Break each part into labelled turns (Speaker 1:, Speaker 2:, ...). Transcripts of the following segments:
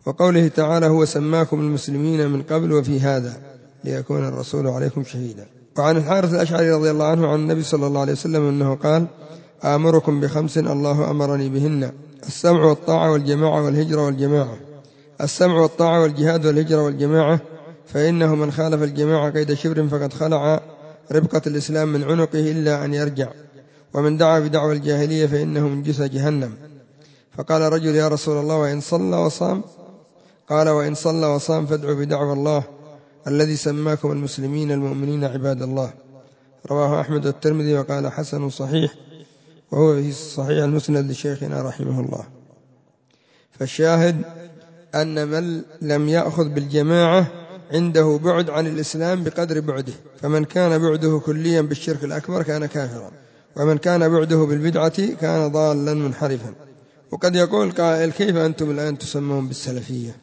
Speaker 1: وقوله تعالى هو سماكم المسلمين من قبل وفي هذا ليكون الرسول عليكم شهيدا. وعن الحارث الأشعري رضي الله عنه عن النبي صلى الله عليه وسلم أنه قال آمركم بخمس الله أمرني بهن: السمع والطاعة والجماعة والهجرة والجماعة. السمع والطاعة والجهاد والهجرة والجماعة، فإنه من خالف الجماعة قيد شبر فقد خلع ربقة الإسلام من عنقه إلا أن يرجع، ومن دعا بدعوى الجاهلية فإنه من جثى جهنم. فقال رجل يا رسول الله وإن صلى وصام؟ قال وإن صلى وصام فادعوا بدعوى الله الذي سماكم المسلمين المؤمنين عباد الله. رواه أحمد والترمذي وقال حسن صحيح، وهو في صحيح المسند لشيخنا رحمه الله. فالشاهد أن من لم يأخذ بالجماعة عنده بعد عن الإسلام بقدر بعده، فمن كان بعده كليا بالشرك الأكبر كان كافرا، ومن كان بعده بالبدعة كان ضالا منحرفا. وقد يقول قائل كيف أنتم الآن تسمون بالسلفية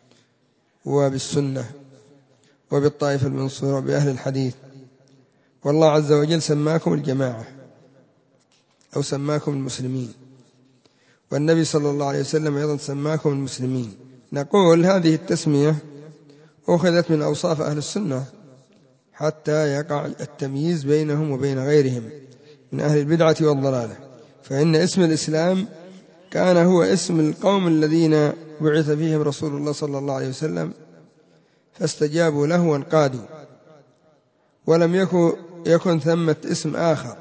Speaker 1: وبالسنة وبالطائفة المنصورة وبأهل الحديث؟ والله عز وجل سماكم الجماعة أو سماكم المسلمين، والنبي صلى الله عليه وسلم أيضا سماكم المسلمين. نقول هذه التسمية أخذت من أوصاف أهل السنة حتى يقع التمييز بينهم وبين غيرهم من أهل البدعة والضلالة، فإن اسم الإسلام كان هو اسم القوم الذين بعث فيهم رسول الله صلى الله عليه وسلم فاستجابوا له وانقادوا، ولم يكن ثمة اسم آخر،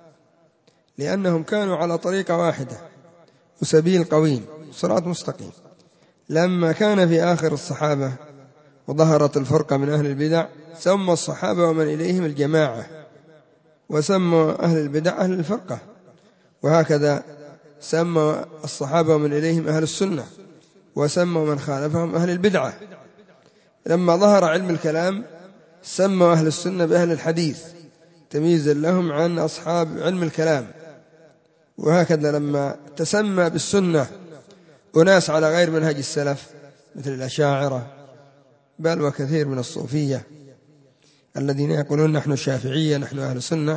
Speaker 1: لأنهم كانوا على طريقة واحدة وسبيل قويم صراط مستقيم. لما كان في آخر الصحابة وظهرت الفرقة من أهل البدع سموا الصحابة ومن إليهم الجماعة، وسموا أهل البدع أهل الفرقة، وهكذا سموا الصحابة ومن إليهم أهل السنة، وسموا من خالفهم أهل البدعة. لما ظهر علم الكلام سموا أهل السنة بأهل الحديث تمييزا لهم عن أصحاب علم الكلام، وهكذا لما تسمى بالسنة أناس على غير منهج السلف مثل الأشاعرة بل وكثير من الصوفية الذين يقولون نحن شافعية نحن أهل السنة،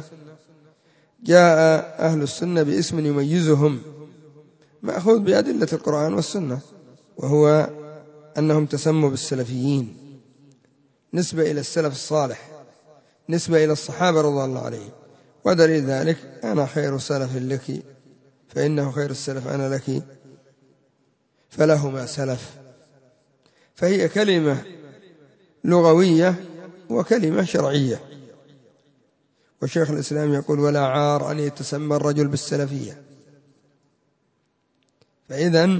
Speaker 1: جاء أهل السنة باسم يميزهم مأخوذ بأدلة القرآن والسنة، وهو أنهم تسموا بالسلفيين نسبة إلى السلف الصالح، نسبة إلى الصحابة رضي الله عليهم. ودليل ذلك أنا خير سلف لك فإنه خير السلف أنا لك فله ما سلف. فهي كلمة لغوية وكلمة شرعية. وشيخ الإسلام يقول ولا عار أن يتسمى الرجل بالسلفية. فإذن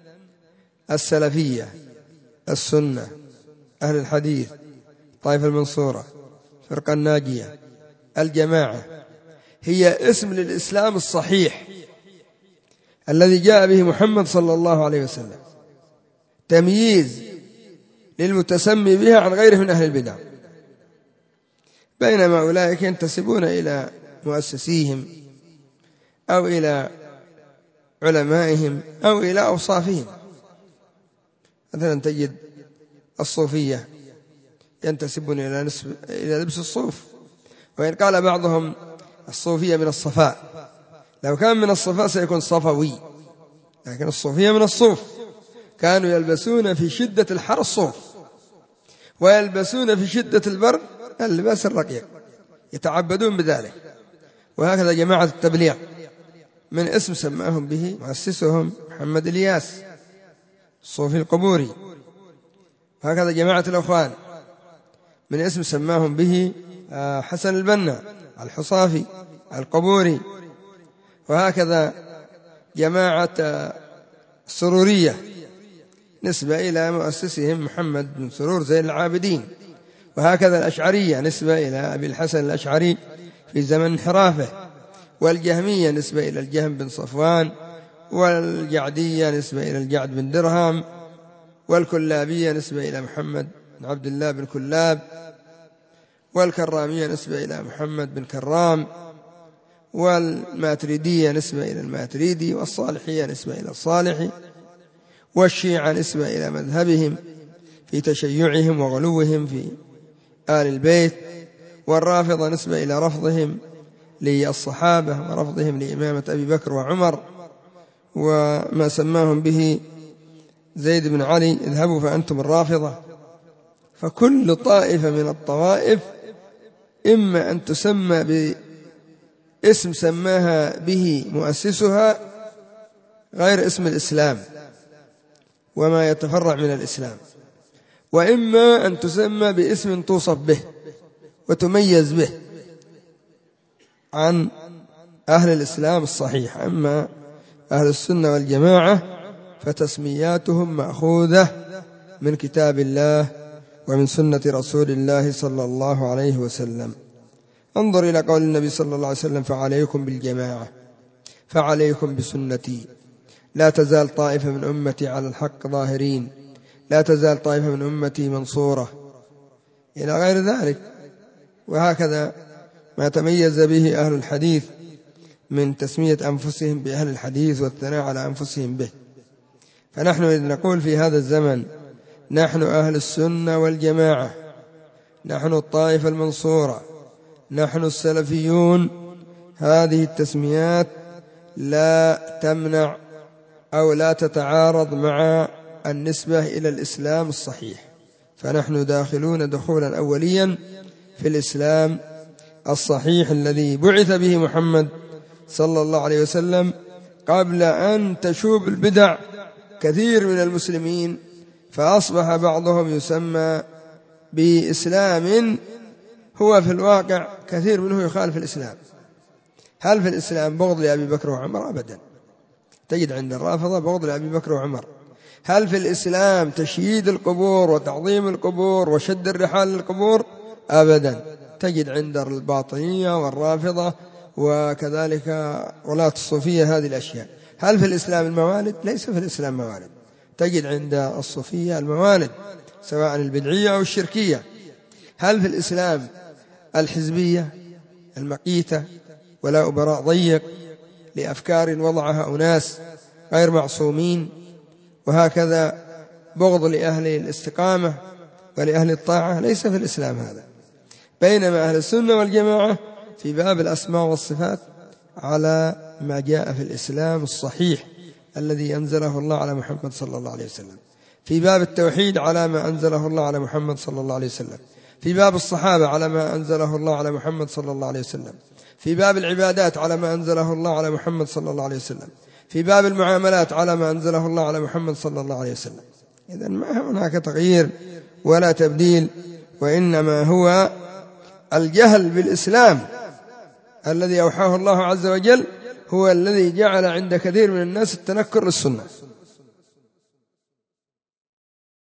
Speaker 1: السلفية السنة أهل الحديث طائفة المنصورة فرقة الناجية الجماعة هي اسم للإسلام الصحيح الذي جاء به محمد صلى الله عليه وسلم، تمييز للمتسمي بها عن غيره من أهل البدع، بينما أولئك ينتسبون إلى مؤسسيهم أو إلى علمائهم أو إلى أوصافهم. مثلا تجد الصوفية ينتسبون إلى لبس الصوف، وإن قال بعضهم الصوفية من الصفاء، لو كان من الصفاء سيكون صفوي، لكن الصوفية من الصوف، كانوا يلبسون في شدة الحر الصوف ويلبسون في شدة البرد اللباس الرقيق، يتعبدون بذلك. وهكذا جماعة التبليغ من اسم سماهم به مؤسسهم محمد الياس الصوفي القبوري. وهكذا جماعة الأخوان من اسم سماهم به حسن البنا الحصافي القبوري. وهكذا جماعة السرورية نسبة إلى مؤسسهم محمد بن سرور زين العابدين. وهكذا الأشعرية نسبة إلى أبي الحسن الأشعري في زمن انحرافه. والجهمية نسبة إلى الجهم بن صفوان، والجعدية نسبة إلى الجعد بن درهم، والكلابية نسبة إلى محمد بن عبد الله بن كلاب، والكرامية نسبة إلى محمد بن كرام، والماتريدية نسبة إلى الماتريدي، والصالحية نسبة إلى الصالحي، والشيعة نسبة إلى مذهبهم في تشيعهم وغلوهم في آل البيت، والرافضة نسبة إلى رفضهم للصحابة ورفضهم لإمامة أبي بكر وعمر وما سماهم به زيد بن علي اذهبوا فأنتم الرافضة. فكل طائفة من الطوائف إما أن تسمى باسم سماها به مؤسسها غير اسم الإسلام وما يتفرع من الإسلام، وإما أن تسمى باسم توصف به وتميز به عن أهل الإسلام الصحيح. أما أهل السنة والجماعة فتسمياتهم مأخوذة من كتاب الله ومن سنة رسول الله صلى الله عليه وسلم. انظر إلى قول النبي صلى الله عليه وسلم: فعليكم بالجماعة، فعليكم بسنتي، لا تزال طائفة من أمتي على الحق ظاهرين، لا تزال طائفة من أمتي منصورة، إلى غير ذلك. وهكذا ما تميز به أهل الحديث من تسمية أنفسهم بأهل الحديث والثناء على أنفسهم به. فنحن إذ نقول في هذا الزمن نحن أهل السنة والجماعة، نحن الطائفة المنصورة، نحن السلفيون، هذه التسميات لا تمنع أو لا تتعارض مع النسبة إلى الإسلام الصحيح، فنحن داخلون دخولا أوليا في الإسلام الصحيح الذي بعث به محمد صلى الله عليه وسلم قبل أن تشوب البدع كثير من المسلمين، فأصبح بعضهم يسمى بإسلام هو في الواقع كثير منه يخالف الإسلام. هل في الإسلام بغض لأبي بكر وعمر؟ أبدا. تجد عند الرافضة بغض لأبي بكر وعمر. هل في الإسلام تشييد القبور وتعظيم القبور وشد الرحال للقبور؟ أبدا. تجد عند الباطنية والرافضة وكذلك ولاة الصوفية هذه الأشياء. هل في الإسلام الموالد؟ ليس في الإسلام موالد. تجد عند الصوفية الموالد سواء البدعية أو الشركية. هل في الإسلام الحزبية المقيتة ولا أبراء ضيق لأفكار وضعها أناس غير معصومين؟ وهكذا بغض لأهل الاستقامة ولأهل الطاعة، ليس في الإسلام هذا. بينما أهل السنة والجماعة في باب الأسماء والصفات على ما جاء في الإسلام الصحيح الذي أنزله الله على محمد صلى الله عليه وسلم، في باب التوحيد على ما أنزله الله على محمد صلى الله عليه وسلم، في باب الصحابة على ما أنزله الله على محمد صلى الله عليه وسلم، في باب العبادات على ما أنزله الله على محمد صلى الله عليه وسلم، في باب المعاملات على ما أنزله الله على محمد صلى الله عليه وسلم. إذن ما هناك تغيير ولا تبديل، وإنما هو الجهل بالإسلام الذي أوحاه الله عز وجل هو الذي جعل عند كثير من الناس التنكر للسنة.